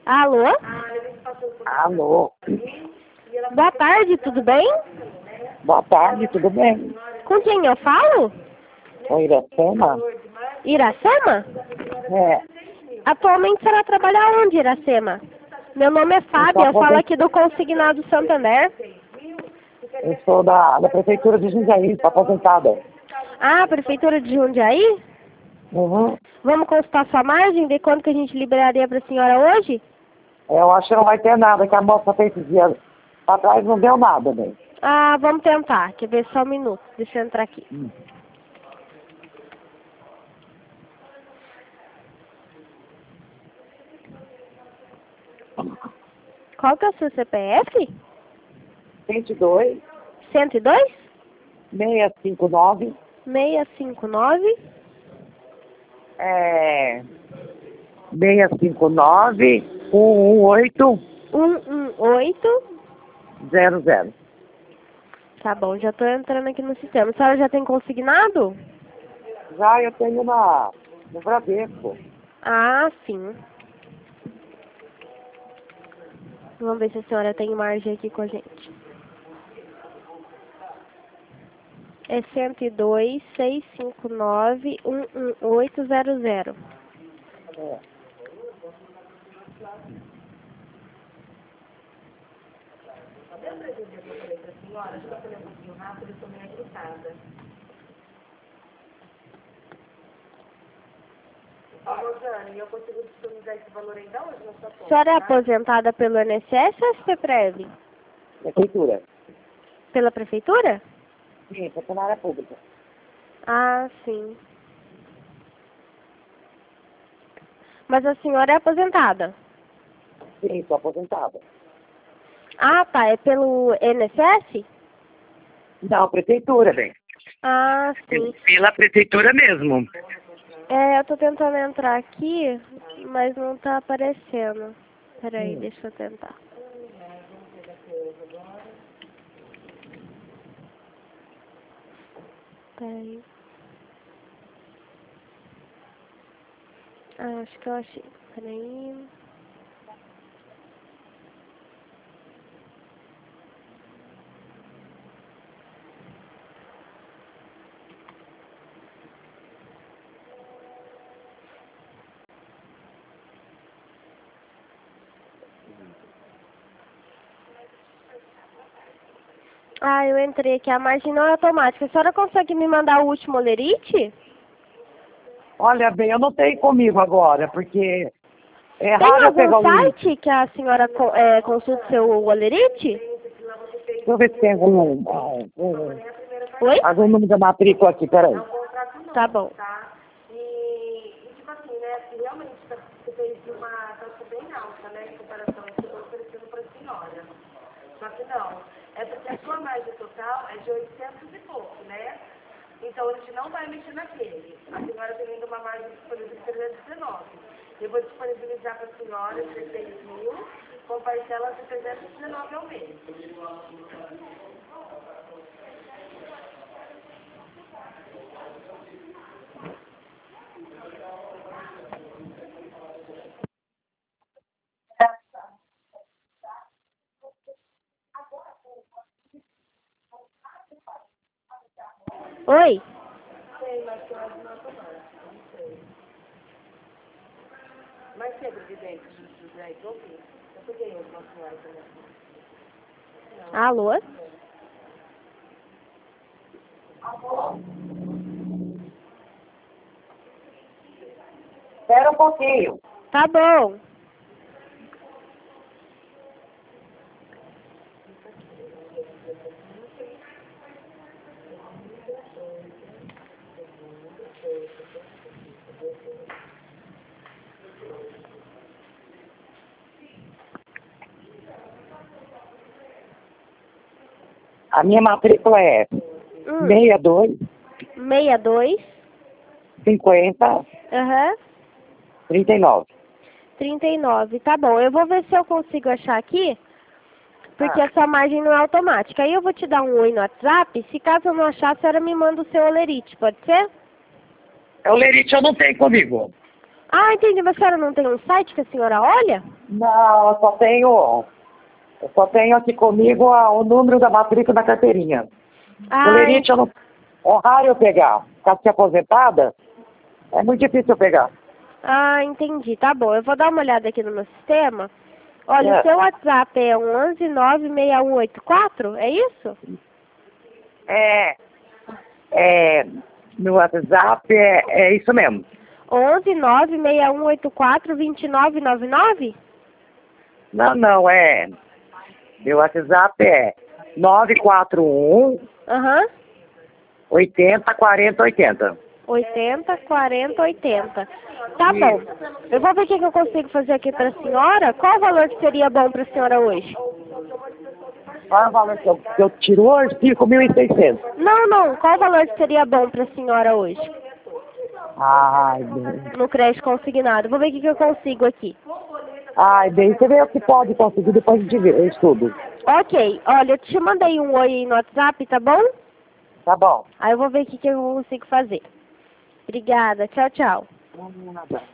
Alô? Alô? Boa tarde, tudo bem? Boa tarde, tudo bem? Com quem eu falo? Oi, Iracema? Iracema? É, Atualmente você vai trabalhar onde, Iracema? Meu nome é Fábio, eu falo aqui do Consignado Santander. eu sou da Prefeitura de Jundiaí, estou aposentada. Ah, Prefeitura de Jundiaí? Uhum. Vamos consultar sua margem, ver quanto que a gente liberaria para a senhora hoje? Eu acho que não vai ter nada, que a moça fez esses dias pra trás não deu nada, né? Ah, vamos tentar. Quer ver só um minuto? Deixa eu entrar aqui. Qual que é o seu CPF? 102 102? 659 659 659 118 118. 00. Tá bom, já tô entrando aqui no sistema. A senhora já tem consignado? Já eu tenho no Bradesco. Ah, sim. Vamos ver se a senhora tem margem aqui com a gente. É 102.659.11800. É. A senhora é aposentada pelo INSS ou SPPREV? Prefeitura. Pela prefeitura? Sim, funcionária pública. Ah, sim. Mas a senhora é aposentada? Sim, estou aposentada. Ah, tá. É pelo INSS? Não, prefeitura, bem. Ah, sim. Pela prefeitura mesmo. É, eu tô tentando entrar aqui, mas não tá aparecendo. Peraí, deixa eu tentar. Peraí. Ah, acho que eu achei. Peraí. Ah, eu entrei aqui. A margem não é automática. A senhora consegue me mandar o último olerite? Olha bem, eu não tenho comigo agora, porque é Tem raro eu algum pegar o link. site que a senhora consulta seu olerite? Deixa eu ver se tem Oi? algum número da matrícula aqui, peraí. Tá bom. Oi? Alô? Espera um pouquinho. Tá bom. A minha matrícula é 62 62. 50 Aham. 39. 39. Tá bom. Eu vou ver se eu consigo achar aqui, porque a sua margem não é automática. Aí eu vou te dar um oi no WhatsApp. Se caso eu não achar, a senhora me manda o seu olerite, pode ser? O lerite eu não tenho comigo. Ah, entendi. Mas a senhora não tem um site que a senhora olha? Não, eu só tenho aqui comigo o número da matrícula da carteirinha. Ah, Lerite, é raro eu pegar. Caso de aposentada, é muito difícil eu pegar. entendi. Tá bom. Eu vou dar uma olhada aqui no meu sistema. Olha, É. o seu WhatsApp é 1196184, é isso? No WhatsApp é isso mesmo. 11961842999? Não, meu WhatsApp é 941 Aham. 80 40 80. 80, 40, 80. Tá bom. Eu vou ver o que eu consigo fazer aqui pra senhora. Qual o valor que seria bom pra senhora hoje? Qual é o valor que eu tiro hoje? 5.600. Não. Qual o valor que seria bom pra senhora hoje? Ai, bem. No crédito consignado. Vou ver o que eu consigo aqui. Ai, bem, você vê o que pode conseguir, depois a gente vê, eu estudo. Ok. Olha, eu te mandei um oi aí no WhatsApp, tá bom? Tá bom. Aí eu vou ver o que eu consigo fazer. Obrigada. Tchau, tchau. Não,